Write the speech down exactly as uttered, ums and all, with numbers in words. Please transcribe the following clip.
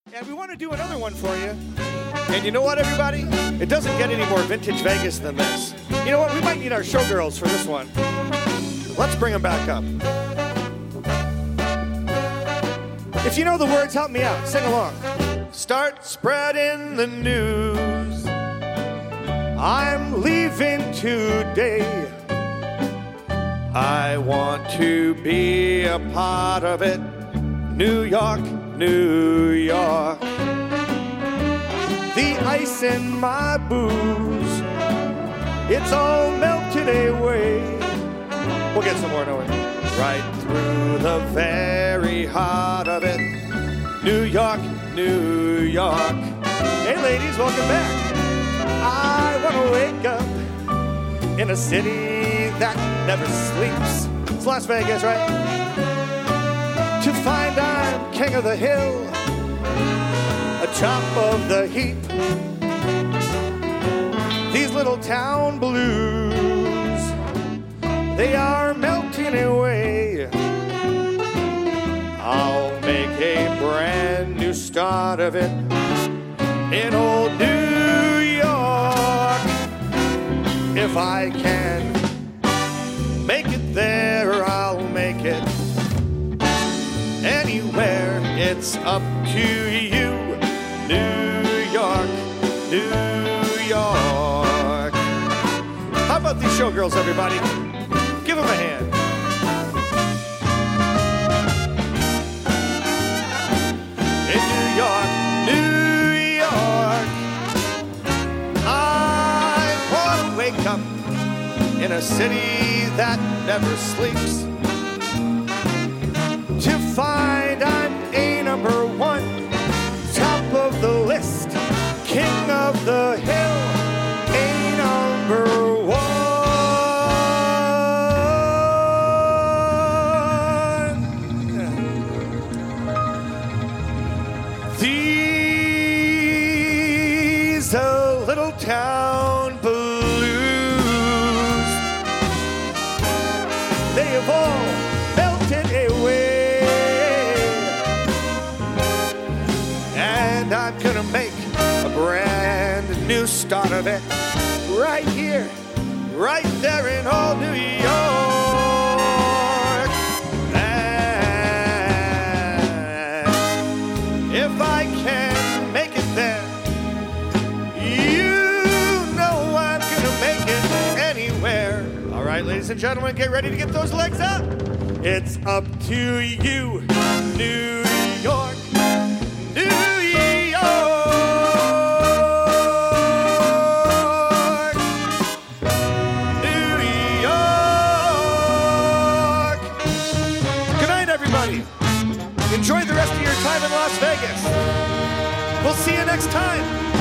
And we want to do another one for you. And you know what, everybody? It doesn't get any more vintage Vegas than this. You know what? We might need our showgirls for this one. Let's bring them back up. If you know the words, help me out. Sing along. Start spreading the news. I'm leaving today. I want to be a part of it. New York, New York. The ice in my booze, it's all melted away. We'll get some more, don't we? Right through the very heart of it. New York, New York. Hey ladies, welcome back. I want to wake up in a city that never sleeps. It's Las Vegas, right? To find I'm king of the hill, atop of the heap. These little town blues, they are melting away. I'll make a brand new start of it in old New York. If I can make it there, I'll make it anywhere. It's up to you. New York, New York. How about these showgirls, everybody? Give them a hand. In New York, New York, I want to wake up in a city that never sleeps. To find I'm a number one, top of the list, king of the hill, a number one. These are little town blues, they have all melted away. And I'm gonna make a brand new start of it right here, right there in old New York. And if I can make it there, you know I'm gonna make it anywhere. All right, ladies and gentlemen, get ready to get those legs up. It's up to you, New York. Enjoy the rest of your time in Las Vegas. We'll see you next time.